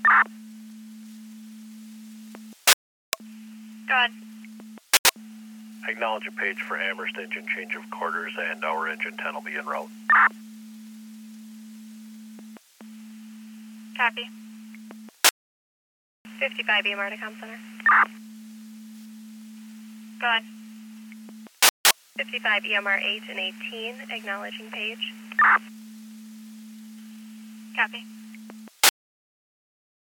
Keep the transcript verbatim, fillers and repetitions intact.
Go ahead. Acknowledge a page for Amherst engine change of quarters and our engine ten will be en route. Copy. fifty-five E M R to Com Center. Go ahead. fifty-five E M R eight and eighteen, acknowledging page. Copy.